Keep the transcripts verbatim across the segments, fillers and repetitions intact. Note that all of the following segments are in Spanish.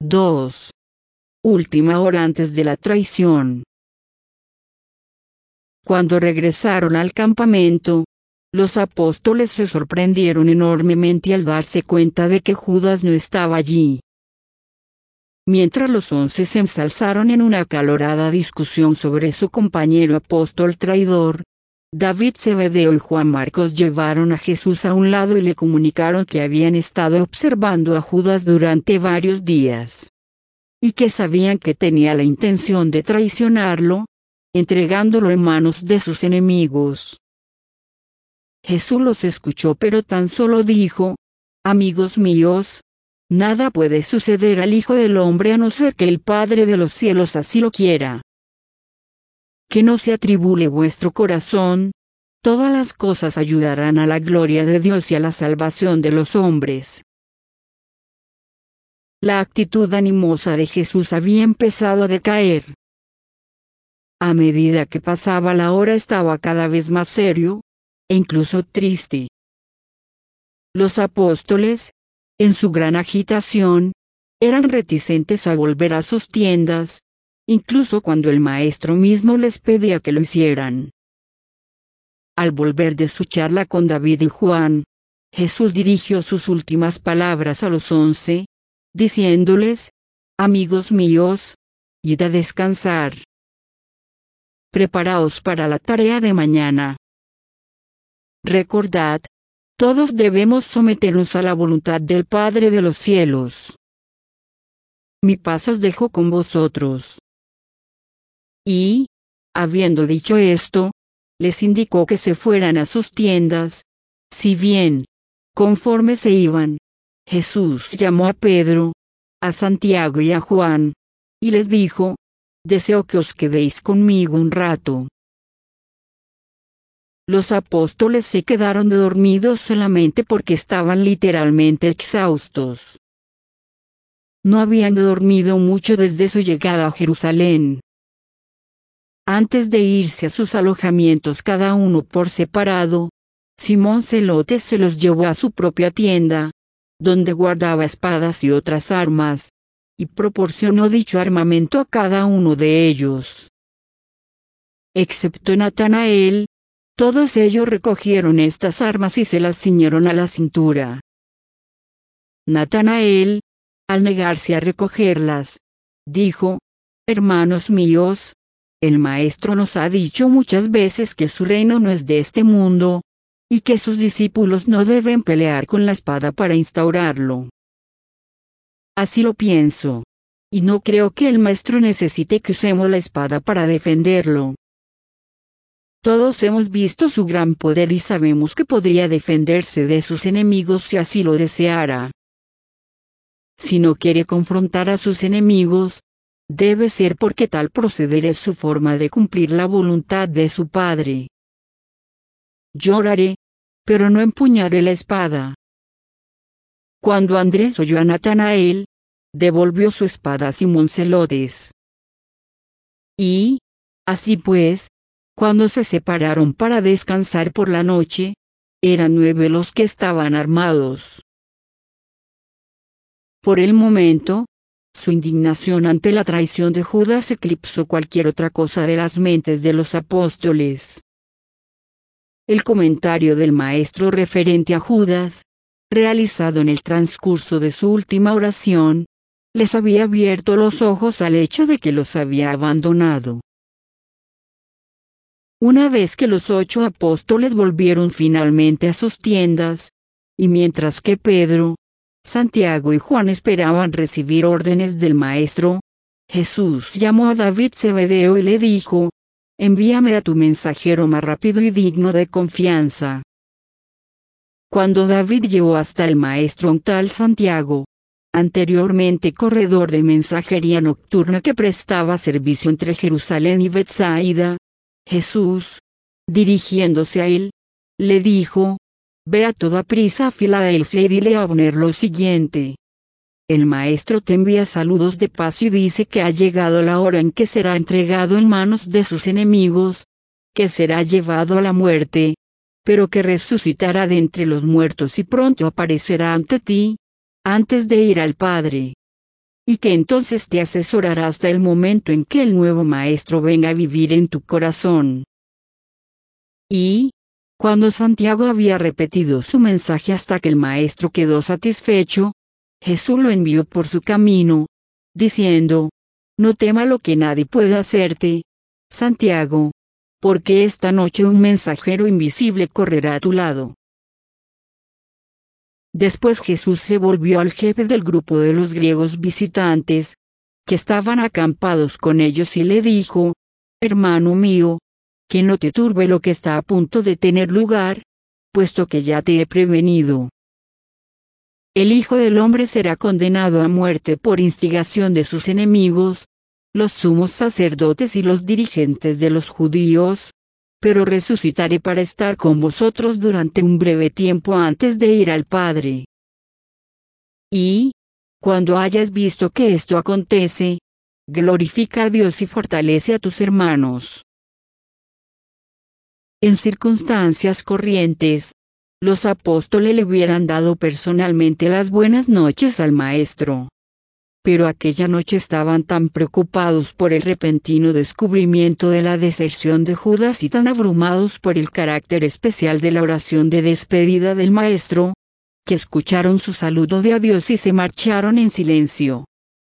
dos. Última hora antes de la traición. Cuando regresaron al campamento, los apóstoles se sorprendieron enormemente al darse cuenta de que Judas no estaba allí. Mientras los once se ensalzaron en una acalorada discusión sobre su compañero apóstol traidor, David Zebedeo y Juan Marcos llevaron a Jesús a un lado y le comunicaron que habían estado observando a Judas durante varios días, y que sabían que tenía la intención de traicionarlo, entregándolo en manos de sus enemigos. Jesús los escuchó, pero tan solo dijo: amigos míos, nada puede suceder al Hijo del Hombre a no ser que el Padre de los cielos así lo quiera. Que no se atribule vuestro corazón, todas las cosas ayudarán a la gloria de Dios y a la salvación de los hombres. La actitud animosa de Jesús había empezado a decaer. A medida que pasaba la hora estaba cada vez más serio, e incluso triste. Los apóstoles, en su gran agitación, eran reticentes a volver a sus tiendas, incluso cuando el Maestro mismo les pedía que lo hicieran. Al volver de su charla con David y Juan, Jesús dirigió sus últimas palabras a los once, diciéndoles: amigos míos, id a descansar. Preparaos para la tarea de mañana. Recordad, todos debemos someternos a la voluntad del Padre de los cielos. Mi paz os dejo con vosotros. Y, habiendo dicho esto, les indicó que se fueran a sus tiendas. Si bien, conforme se iban, Jesús llamó a Pedro, a Santiago y a Juan, y les dijo: deseo que os quedéis conmigo un rato. Los apóstoles se quedaron dormidos solamente porque estaban literalmente exhaustos. No habían dormido mucho desde su llegada a Jerusalén. Antes de irse a sus alojamientos cada uno por separado, Simón Zelote se los llevó a su propia tienda, donde guardaba espadas y otras armas, y proporcionó dicho armamento a cada uno de ellos. Excepto Natanael, todos ellos recogieron estas armas y se las ciñeron a la cintura. Natanael, al negarse a recogerlas, dijo: hermanos míos, el Maestro nos ha dicho muchas veces que su reino no es de este mundo, y que sus discípulos no deben pelear con la espada para instaurarlo. Así lo pienso, y no creo que el Maestro necesite que usemos la espada para defenderlo. Todos hemos visto su gran poder y sabemos que podría defenderse de sus enemigos si así lo deseara. Si no quiere confrontar a sus enemigos, debe ser porque tal proceder es su forma de cumplir la voluntad de su Padre. Lloraré, pero no empuñaré la espada. Cuando Andrés oyó a Natanael, devolvió su espada a Simón Zelotes. Y, así pues, cuando se separaron para descansar por la noche, eran nueve los que estaban armados. Por el momento, su indignación ante la traición de Judas eclipsó cualquier otra cosa de las mentes de los apóstoles. El comentario del Maestro referente a Judas, realizado en el transcurso de su última oración, les había abierto los ojos al hecho de que los había abandonado. Una vez que los ocho apóstoles volvieron finalmente a sus tiendas, y mientras que Pedro, Santiago y Juan esperaban recibir órdenes del Maestro, Jesús llamó a David Zebedeo y le dijo: envíame a tu mensajero más rápido y digno de confianza. Cuando David llevó hasta el Maestro a un tal Santiago, anteriormente corredor de mensajería nocturna que prestaba servicio entre Jerusalén y Betsaida, Jesús, dirigiéndose a él, le dijo: ve a toda prisa a Filadelfia y dile a Abner lo siguiente. El Maestro te envía saludos de paz y dice que ha llegado la hora en que será entregado en manos de sus enemigos, que será llevado a la muerte, pero que resucitará de entre los muertos y pronto aparecerá ante ti, antes de ir al Padre. y que entonces te asesorará hasta el momento en que el nuevo maestro venga a vivir en tu corazón. Y, cuando Santiago había repetido su mensaje hasta que el maestro quedó satisfecho, Jesús lo envió por su camino, diciendo: no tema lo que nadie pueda hacerte, Santiago, porque esta noche un mensajero invisible correrá a tu lado. Después Jesús se volvió al jefe del grupo de los griegos visitantes, que estaban acampados con ellos, y le dijo: hermano mío, que no te turbe lo que está a punto de tener lugar, puesto que ya te he prevenido. El Hijo del Hombre será condenado a muerte por instigación de sus enemigos, los sumos sacerdotes y los dirigentes de los judíos, pero resucitaré para estar con vosotros durante un breve tiempo antes de ir al Padre. Y, cuando hayas visto que esto acontece, glorifica a Dios y fortalece a tus hermanos. En circunstancias corrientes, los apóstoles le hubieran dado personalmente las buenas noches al Maestro. Pero aquella noche estaban tan preocupados por el repentino descubrimiento de la deserción de Judas y tan abrumados por el carácter especial de la oración de despedida del Maestro, que escucharon su saludo de adiós y se marcharon en silencio.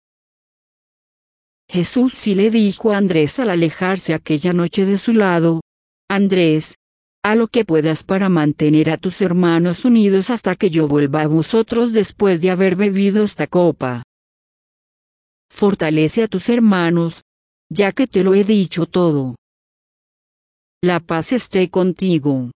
Jesús sí le dijo a Andrés al alejarse aquella noche de su lado: Andrés, haz lo que puedas para mantener a tus hermanos unidos hasta que yo vuelva a vosotros después de haber bebido esta copa. Fortalece a tus hermanos, ya que te lo he dicho todo. La paz esté contigo.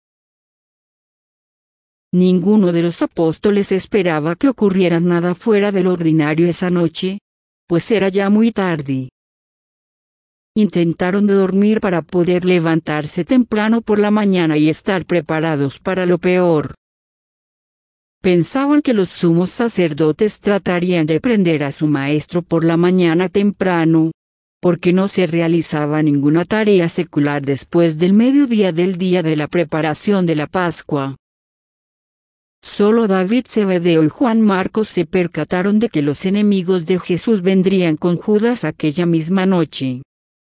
Ninguno de los apóstoles esperaba que ocurriera nada fuera del ordinario esa noche, pues era ya muy tarde. Intentaron de dormir para poder levantarse temprano por la mañana y estar preparados para lo peor. Pensaban que los sumos sacerdotes tratarían de prender a su maestro por la mañana temprano, porque no se realizaba ninguna tarea secular después del mediodía del día de la preparación de la Pascua. Solo David, Zebedeo y Juan Marcos se percataron de que los enemigos de Jesús vendrían con Judas aquella misma noche.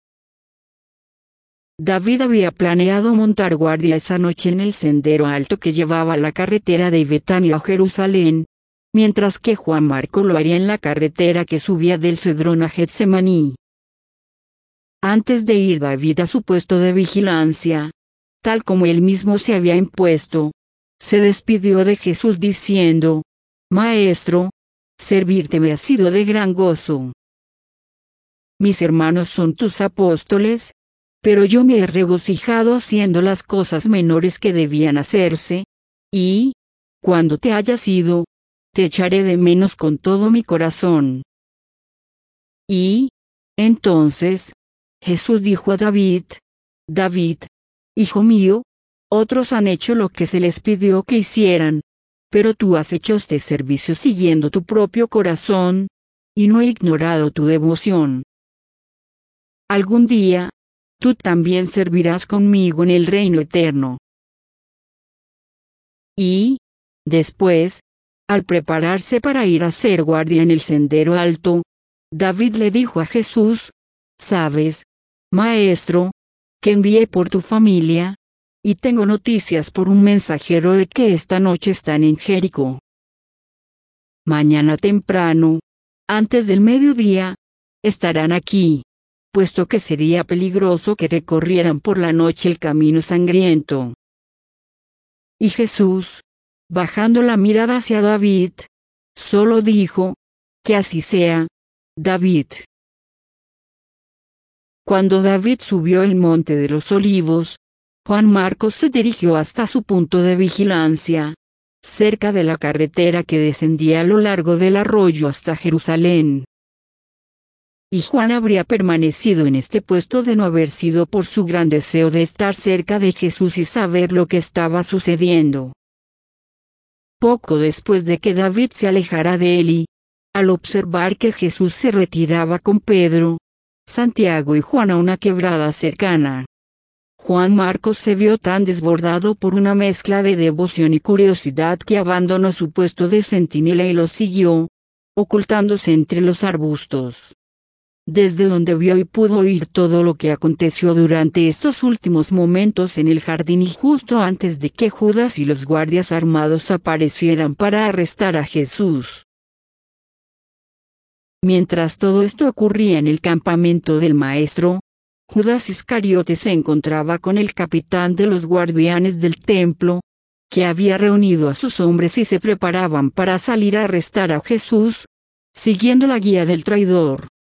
David había planeado montar guardia esa noche en el sendero alto que llevaba a la carretera de Betania a Jerusalén, mientras que Juan Marcos lo haría en la carretera que subía del Cedrón a Getsemaní. Antes de ir David a su puesto de vigilancia, tal como él mismo se había impuesto, se despidió de Jesús diciendo: Maestro, servirte me ha sido de gran gozo. Mis hermanos son tus apóstoles, pero yo me he regocijado haciendo las cosas menores que debían hacerse, y, cuando te hayas ido, te echaré de menos con todo mi corazón. Y, entonces, Jesús dijo a David: David, hijo mío, otros han hecho lo que se les pidió que hicieran, pero tú has hecho este servicio siguiendo tu propio corazón, y no he ignorado tu devoción. Algún día, tú también servirás conmigo en el reino eterno. Y, después, al prepararse para ir a hacer guardia en el sendero alto, David le dijo a Jesús: Sabes, Maestro, que envié por tu familia, y tengo noticias por un mensajero de que esta noche están en Jericó. Mañana temprano, antes del mediodía, estarán aquí, puesto que sería peligroso que recorrieran por la noche el camino sangriento. Y Jesús, bajando la mirada hacia David, solo dijo: Que así sea, David. Cuando David subió el monte de los olivos, Juan Marcos se dirigió hasta su punto de vigilancia, cerca de la carretera que descendía a lo largo del arroyo hasta Jerusalén. Y Juan habría permanecido en este puesto de no haber sido por su gran deseo de estar cerca de Jesús y saber lo que estaba sucediendo. Poco después de que David se alejara de él y, al observar que Jesús se retiraba con Pedro, Santiago y Juan a una quebrada cercana, Juan Marcos se vio tan desbordado por una mezcla de devoción y curiosidad que abandonó su puesto de centinela y lo siguió, ocultándose entre los arbustos, desde donde vio y pudo oír todo lo que aconteció durante estos últimos momentos en el jardín y justo antes de que Judas y los guardias armados aparecieran para arrestar a Jesús. Mientras todo esto ocurría en el campamento del Maestro, Judas Iscariote se encontraba con el capitán de los guardianes del templo, que había reunido a sus hombres y se preparaban para salir a arrestar a Jesús, siguiendo la guía del traidor.